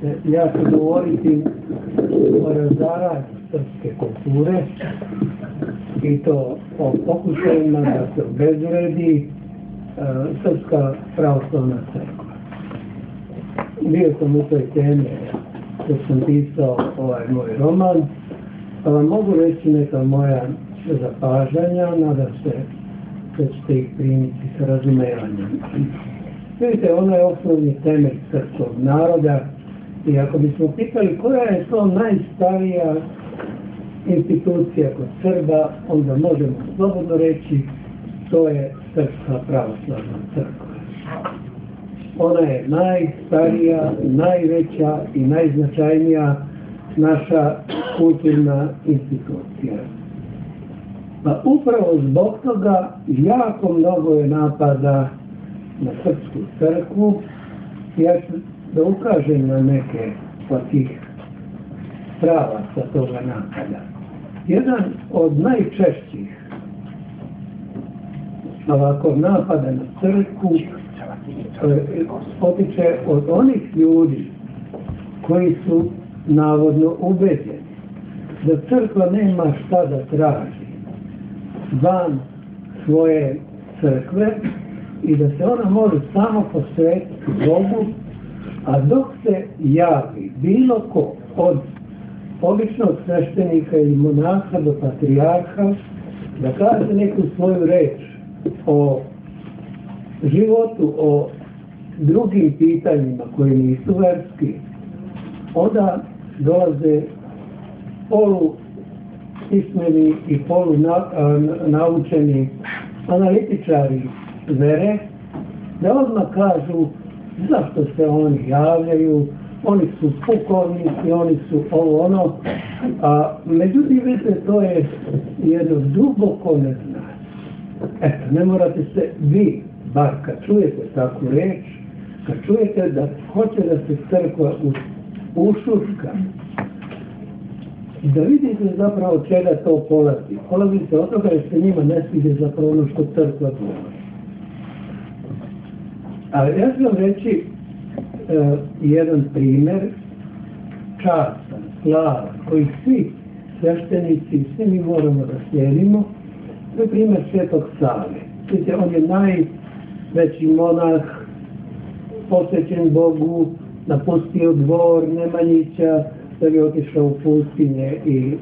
Ja ću govoriti o razaranju srpske kulture i to o pokušajima da se obezvredi Srpska pravoslavna crkva. Bio sam u toj temi kad sam pisao ovaj moj roman, pa vam mogu reći neka moja zapažanja, nadam se da ćete ih primiti sa razumevanjem. Vidite, ono je osnovni temelj srpskog naroda i ako bismo pitali koja je to najstarija institucija kod Srba, onda možemo slobodno reći to je Srpska pravoslavna crkva. Ona je najstarija, najveća i najznačajnija naša kulturna institucija. Pa upravo zbog toga jako mnogo je napada na Srpsku crkvu. Ja ću da ukažem na neke od tih pravaca toga napada. Jedan od najčešćih ovako napada na crkvu potiče od onih ljudi koji su navodno ubeđeni da crkva nema šta da traži van svoje crkve i da se ona može samo posvetiti Bogu, a dok se javi bilo ko od običnog sveštenika ili monaha do patrijarha da kaže neku svoju reč o životu, o drugim pitanjima koji nisu verski, onda dolaze polupismeni i polunaučeni analitičari vere, da odmah kažu zašto se oni javljaju, oni su pukovnici, oni su ovo ono, a međutim, vidite, to je jedno duboko neznanje. Eto, ne morate se vi, bar kad čujete takvu reč, kad čujete da hoće da se crkva ušuška, da vidite zapravo čega to polazi. Polazi se od toga jer se njima ne sviđa zapravo ono što crkva govori. Ali ja ću vam reći jedan primjer častan, slavan, koji svi sveštenici, svi mi moramo da slijedimo. To je primjer Svetog Save. Vidite, on je najveći monah, posvećen Bogu, napustio dvor Nemanjića, da bi otišao u pustinje i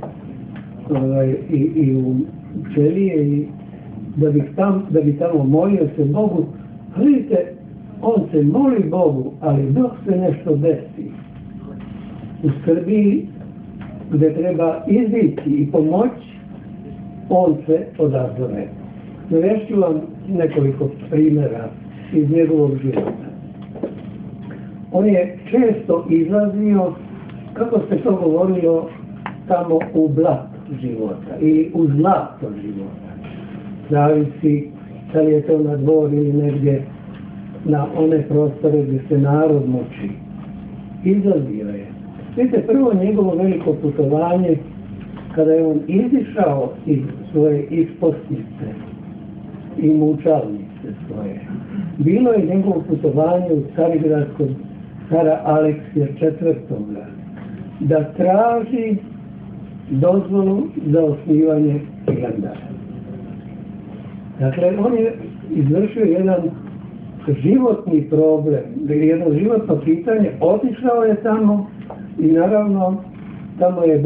u Čelije i da bi tamo molio se Bogu. Vidite, on se moli Bogu, ali dok se nešto desi u Srbiji gdje treba izići i pomoći, on se odazove. Navešću vam nekoliko primjera iz njegovog života. On je često izlazio, kako se to govorilo, tamo u blato života ili u zlato života. Zavisi da li je to na dvor ili negdje na one prostore gdje se narod muči. Izlazio je. Vidite, prvo njegovo veliko putovanje, kada je on izišao iz svoje isposnice i mučalnice svoje, bilo je njegovo putovanje u Carigrad kod cara Aleksija IV. Da traži dozvolu za osnivanje Hilandara. Dakle, on je izvršio jedan životni problem, jedno životno pitanje, otišao je tamo i naravno tamo je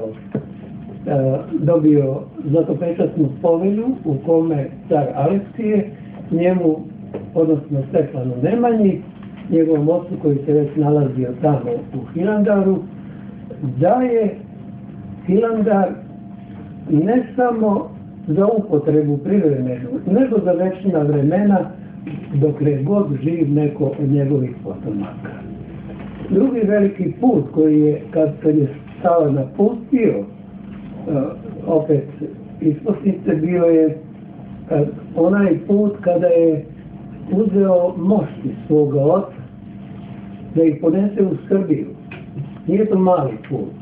dobio zlatopečatnu povelju u kome car Aleksije njemu, odnosno Stefanu Nemanji, njegovom ocu koji se već nalazio tamo u Hilandaru, da je Hilandar ne samo za upotrebu privremenu, nego za večna vremena dok je god živ neko od njegovih potomaka. Drugi veliki put koji je, kad je stao napustio opet isposnice, bio je onaj put kada je uzeo mošti svoga oca da ih ponese u Srbiju. Nije to mali put.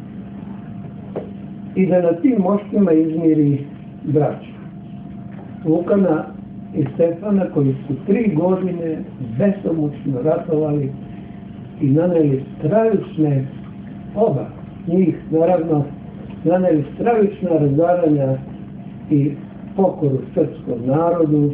I da na tim moštima izmiri braću. Vukana i Stefana, koji su 3 godine besomučno ratovali i naneli stravične, oba njih naravno, naneli stravična razaranja i pokoru srpskom narodu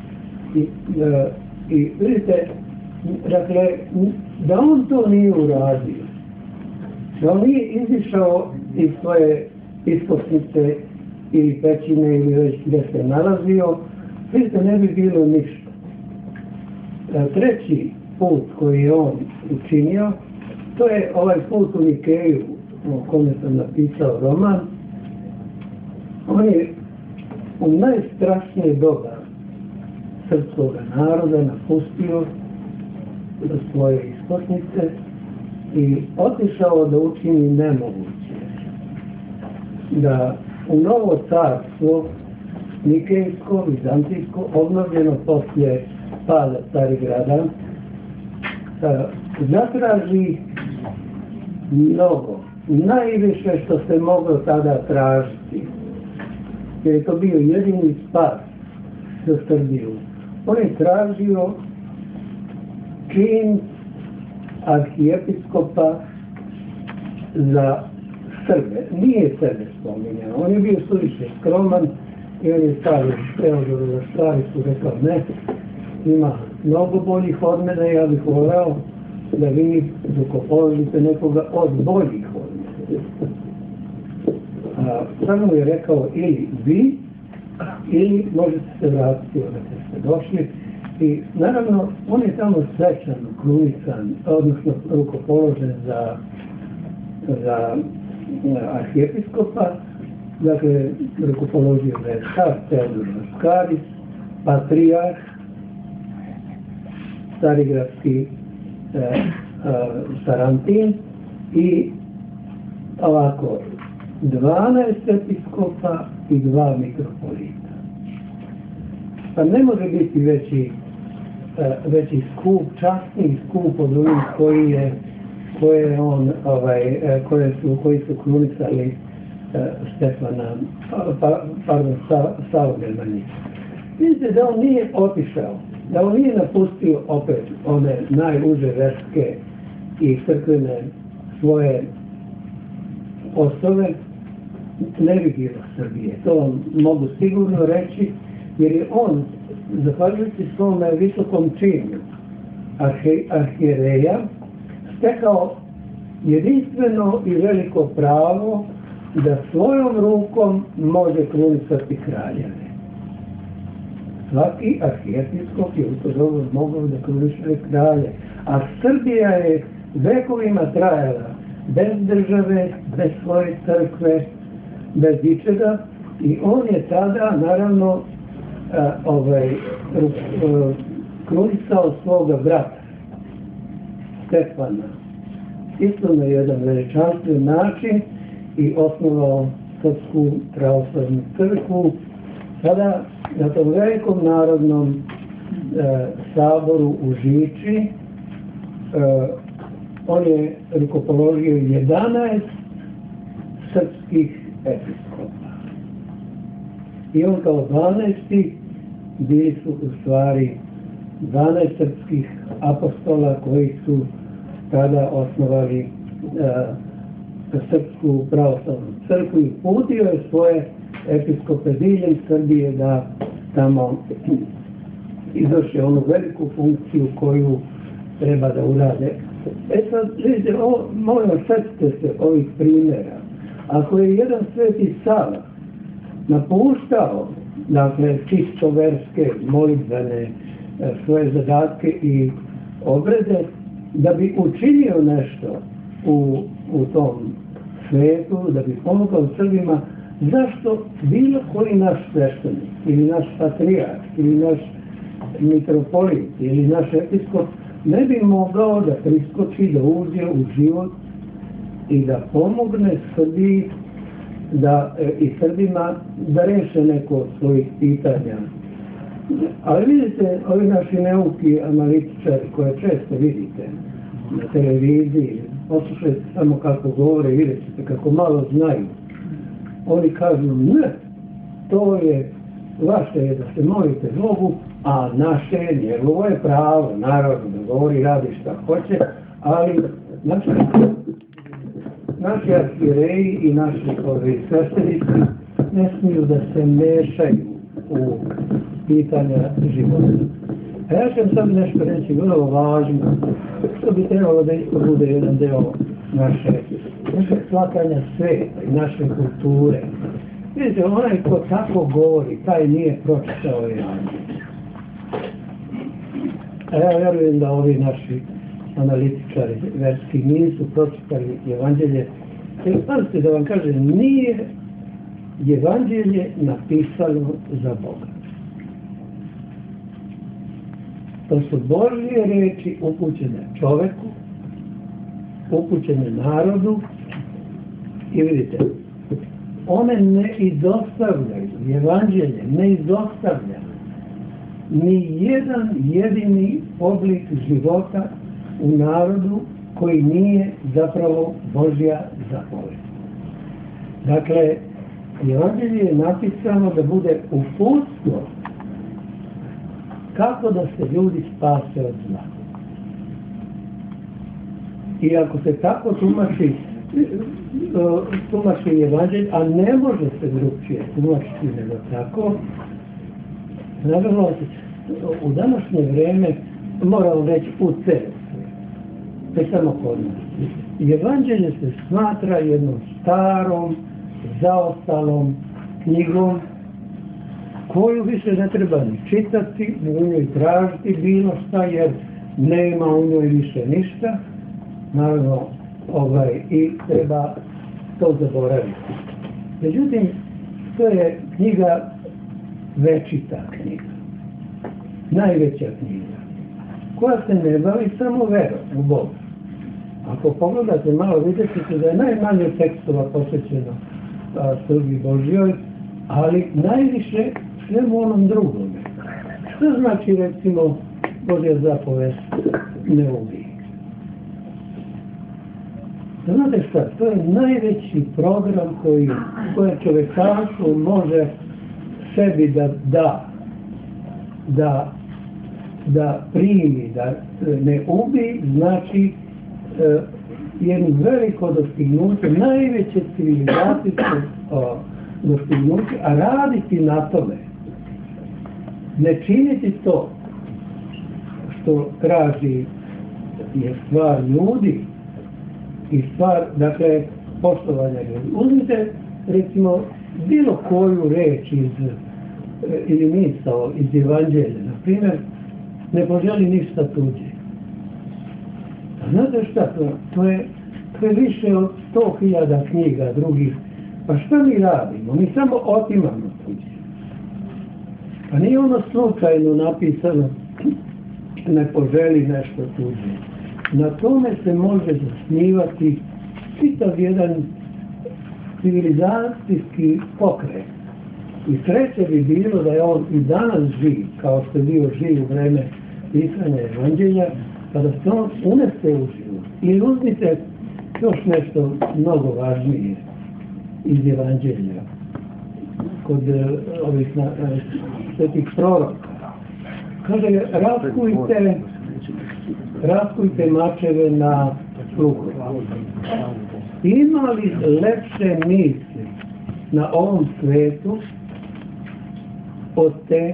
i vidite, dakle, da on to nije uradio, da on nije izišao iz svoje iskosnice ili pećine ili već gdje se nalazio, vidite, ne bi bilo ništa. Treći put koji je on učinio, to je ovaj put u Nikeju, o kome sam napisao roman. On je u najstrašnije doba srpskog naroda napustio svoje iskosnice i otišao da učini nemoguće. Da u novo carstvo Nikejsko, Vizantijsko, obnovljeno poslije pada Carigrada, zatraži mnogo, najviše što se moglo tada tražiti, jer je to bio jedini spas za Srbiju. On je tražio čin arhijepiskopa za Srbe. Nije sebe spominjao, on je bio suviše skroman i on je stavio Teodoru na Stravicu, rekao ne, ima mnogo boljih od mene, ja bih voleo da vi rukopoložite nekoga od boljih od mene. Samo je rekao ili vi, ili možete se vratiti odakle ste došli. I naravno, on je tamo svečano krunican, odnosno rukopoložen za arhijepiskopa, dakle, rukopoložio da je car Teodor Laskaris, patrijarh, carigradski Sarantin i ovako 12 episkopa i 2 mitropolita. Pa ne može biti veći skup, časni skup od onih koji su krunisali Stefana, Savu Germanicu. Vidite da on nije otišao, da on nije napustio opet one najuže verske i crkvene svoje osnove, ne bi bilo Srbije. To vam mogu sigurno reći, jer je on, zahvaljujući svome visokom činu arhijereja, stekao jedinstveno i veliko pravo da svojom rukom može krunisati kraljeve. Svaki arhijepiskop je u to dobro mogao da kruniše kralje, a Srbija je vekovima trajala bez države, bez svoje crkve, bez ičega, i on je tada naravno krunisao svoga brata Stefana isto na jedan veličanstven način i osnovao Srpsku pravoslavnu crkvu. Sada na tom velikom narodnom saboru u Žiči on je rukopoložio 11 srpskih episkopa. I on kao 12. bili su u stvari 12 srpskih apostola koji su tada osnovali Srpsku pravoslavnu crkvu i uputio je svoje episkope diljem Srbije da tamo izvrše onu veliku funkciju koju treba da urade. Sad, vidite, molim vas, setite se ovih primjera. Ako je jedan Sveti Sava napuštao, dakle, čisto verske, molitbene, svoje zadatke i obrede, da bi učinio nešto u tom svijetu, da bi pomogao Srbima, zašto bilo koji naš sveštenik, ili naš patrijarh, ili naš mitropolit, ili naš episkop, ne bi mogao da priskoči, da uđe u život i da pomogne Srbiji i Srbima da reše neko od svojih pitanja. Ali vidite, ovi naši neuki analitičari koje često vidite na televiziji, poslušajte samo kako govore i vidjet ćete kako malo znaju. Oni kažu ne, to je vaše je da se molite Bogu, a naše je njegovo je pravo, naravno da govori, radi šta hoće, ali naši arhijereji i naši sveštenici ne smiju da se mešaju u pitanja života. A ja ću sad nešto reći vrlo važno, što bi trebalo da isto bude jedan deo naše shvatanja sveta i naše kulture. Vidite, onaj ko tako govori, taj nije pročitao Evanđelje. A ja vjerujem da ovi naši analitičari verski nisu pročitali Evanđelje. Jer pazite da vam kažem, nije Evanđelje napisano za Boga. To su Božje reči upućene čoveku, upućene narodu i vidite, one ne izostavljaju, Evanđelje ne izostavlja ni jedan jedini oblik života u narodu koji nije zapravo Božja zapoved. Dakle, Evanđelje je napisano da bude uputstvo kako da se ljudi spase od zla. I ako se tako tumači Evanđelje, a ne može se drugčije tumačiti nego tako, naravno, u današnje vrijeme moramo reći u crkvi, ne samo kod nas. Evanđelje se smatra jednom starom, zaostalom knjigom koju više ne treba ni čitati, ni u njoj tražiti bilo šta, jer nema u njoj više ništa. Naravno, i treba to zaboraviti. Međutim, to je knjiga, večita knjiga, najveća knjiga, koja se ne bavi samo verom u Boga. Ako pogledate malo, vidjet ćete da je najmanje tekstova posvećeno službi Božjoj, ali najviše svemu onom drugom. Što znači, recimo, Božja zapovest ne ubij? Znate šta, to je najveći program koje čovječanstvo može sebi da primi, da ne ubi, znači jedno veliko dostignuće, najveće civilizacijsko dostignuće, a raditi na tome, ne činiti to što traži je stvar ljudi i stvar, dakle, poštovanja ljudi. Uzmite, recimo, bilo koju reč ili misao iz Evanđelja, na primjer, ne poželi ništa tuđe. A znate šta, to je više od 100.000 knjiga drugih. Pa šta mi radimo? Mi samo otimamo tuđe. Pa nije ono slučajno napisano ne poželi nešto tuđe. Na tome se može zasnivati čitav jedan civilizacijski pokret. I sreće bi bilo da je on i danas živ, kao što je bio živ u vreme pisanja Evanđelja, kada se on unese u život. I uzmite još nešto mnogo važnije iz Evanđelja, kod ovih svetih proroka. Kaže, raskujte mačeve na plugove. Ima li lepše misli na ovom svetu od te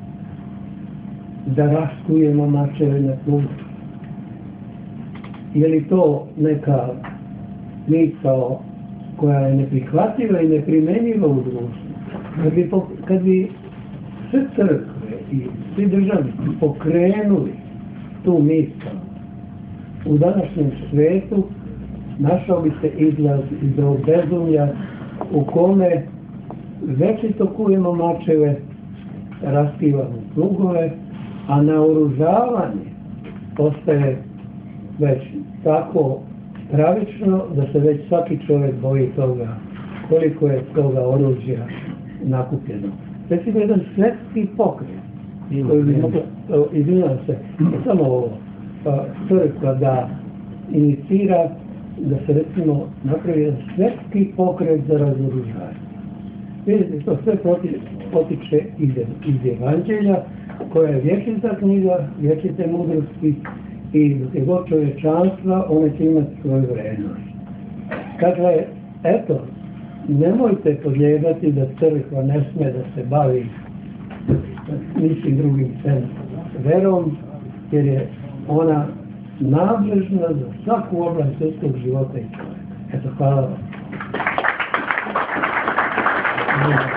da raskujemo mačeve na plugove? Je li to neka misao koja je neprihvatljiva i neprimenjiva u društvu? Kad bi sve crkve i svi državnici pokrenuli tu misao u današnjem svijetu, našao bi se izlaz iz ovog bezumlja u kome večito kujemo mačeve, raskivamo plugove, a naoružavanje postaje već tako stravično da se već svaki čovjek boji toga koliko je toga oružja nakupljeno. Recimo jedan svjetski pokret koji bi mogla, izvinjam se, samo ovo, crkva da inicira da se recimo napravi jedan svjetski pokret za razoružanje. Vidite, to sve potiče iz Evanđelja, koja je vječita knjiga, vječite mudrosti i dok je god čovječanstva, one će imati svoju vrednost. Dakle, eto, nemojte podlijegati da crkva ne sme da se bavi ničim drugim sem verom, jer je ona nadležna za svaku oblast ljudskog života i čovjeka. Eto, hvala vam.